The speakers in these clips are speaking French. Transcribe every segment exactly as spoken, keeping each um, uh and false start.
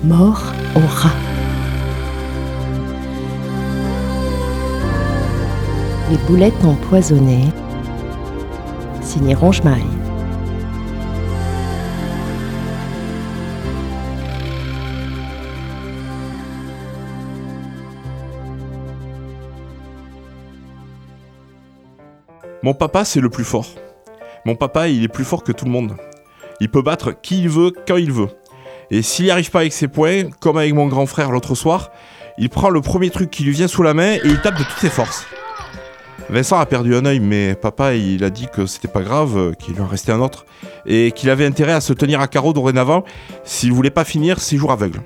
Mort au rat. Les boulettes empoisonnées, signé Ronge-Maille. Mon papa, c'est le plus fort. Mon papa, il est plus fort que tout le monde. Il peut battre qui il veut, quand il veut. Et s'il n'y arrive pas avec ses poings, comme avec mon grand frère l'autre soir, il prend le premier truc qui lui vient sous la main et il tape de toutes ses forces. Vincent a perdu un œil, mais papa, il a dit que c'était pas grave, qu'il lui en restait un autre, et qu'il avait intérêt à se tenir à carreau dorénavant s'il voulait pas finir ses jours aveugles.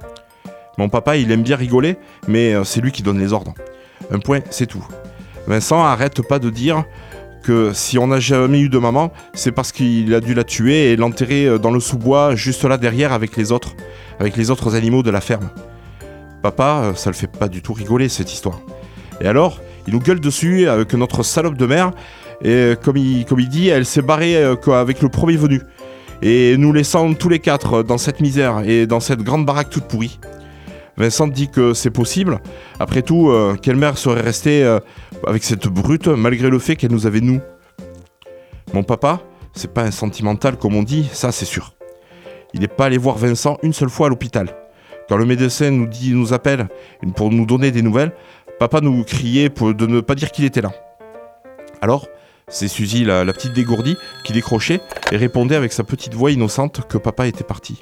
Mon papa, il aime bien rigoler, mais c'est lui qui donne les ordres. Un point, c'est tout. Vincent arrête pas de dire que si on n'a jamais eu de maman, c'est parce qu'il a dû la tuer et l'enterrer dans le sous-bois juste là derrière avec les autres, avec les autres animaux de la ferme. Papa, ça le fait pas du tout rigoler cette histoire. Et alors, il nous gueule dessus avec notre salope de mère, et comme il, comme il dit, elle s'est barrée avec le premier venu. Et nous laissant tous les quatre dans cette misère et dans cette grande baraque toute pourrie. Vincent dit que c'est possible. Après tout, euh, quelle mère serait restée euh, avec cette brute malgré le fait qu'elle nous avait nous ? Mon papa, c'est pas un sentimental comme on dit, ça c'est sûr. Il n'est pas allé voir Vincent une seule fois à l'hôpital. Quand le médecin nous dit, nous appelle pour nous donner des nouvelles, papa nous criait pour de ne pas dire qu'il était là. Alors, c'est Suzy, la, la petite dégourdie, qui décrochait et répondait avec sa petite voix innocente que papa était parti.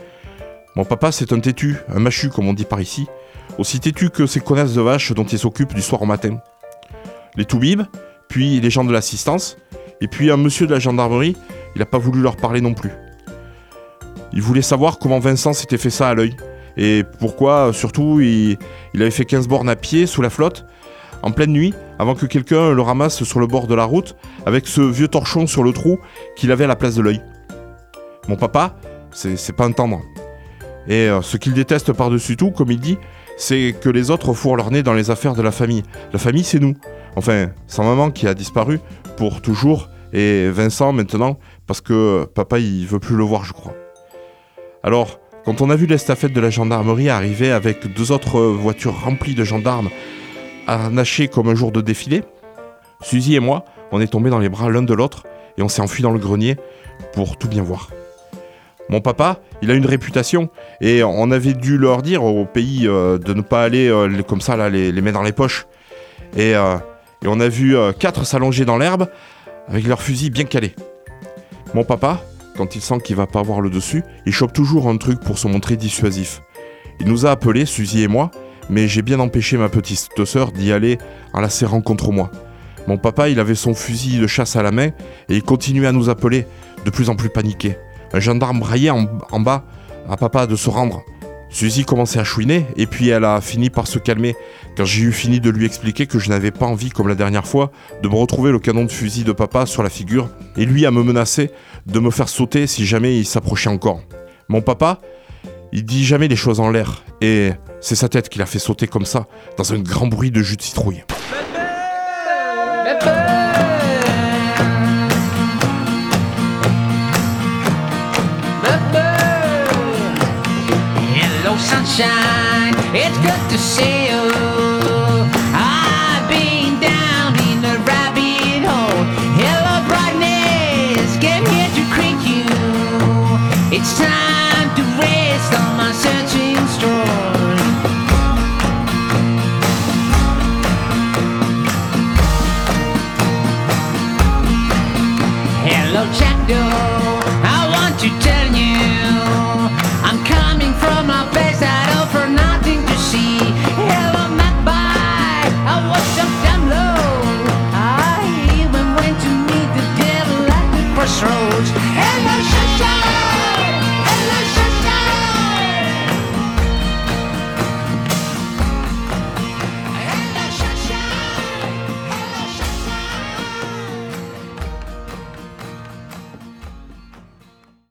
Mon papa, c'est un têtu, un machu comme on dit par ici, aussi têtu que ces connasses de vaches dont il s'occupe du soir au matin. Les toubibs, puis les gens de l'assistance, et puis un monsieur de la gendarmerie, il n'a pas voulu leur parler non plus. Il voulait savoir comment Vincent s'était fait ça à l'œil, et pourquoi, surtout, il, il avait fait quinze bornes à pied sous la flotte, en pleine nuit, avant que quelqu'un le ramasse sur le bord de la route, avec ce vieux torchon sur le trou qu'il avait à la place de l'œil. Mon papa, c'est, c'est pas un tendre. Et euh, ce qu'il déteste par-dessus tout, comme il dit, c'est que les autres fourrent leur nez dans les affaires de la famille. La famille, c'est nous. Enfin, sa maman qui a disparu pour toujours, et Vincent maintenant, parce que papa, il veut plus le voir, je crois. Alors, quand on a vu l'estafette de la gendarmerie arriver avec deux autres voitures remplies de gendarmes, harnachées comme un jour de défilé, Suzy et moi, on est tombés dans les bras l'un de l'autre, et on s'est enfui dans le grenier pour tout bien voir. Mon papa, il a une réputation, et on avait dû leur dire au pays euh, de ne pas aller euh, comme ça, là, les, les mains dans les poches. Et, euh, et on a vu euh, quatre s'allonger dans l'herbe, avec leurs fusils bien calés. Mon papa, quand il sent qu'il va pas avoir le dessus, il chope toujours un truc pour se montrer dissuasif. Il nous a appelés, Suzy et moi, mais j'ai bien empêché ma petite sœur d'y aller en la serrant contre moi. Mon papa, il avait son fusil de chasse à la main, et il continuait à nous appeler, de plus en plus paniqué. Un gendarme braillait en, en bas à papa de se rendre. Suzy commençait à chouiner et puis elle a fini par se calmer quand j'ai eu fini de lui expliquer que je n'avais pas envie, comme la dernière fois, de me retrouver le canon de fusil de papa sur la figure et lui à me menacer de me faire sauter si jamais il s'approchait encore. Mon papa, il dit jamais les choses en l'air et c'est sa tête qui l'a fait sauter comme ça dans un grand bruit de jus de citrouille. Sunshine, it's good to see you. I've been down in the rabbit hole. Hello brightness, came here to create you. It's time to rest on my searching story. Hello Jackdaw.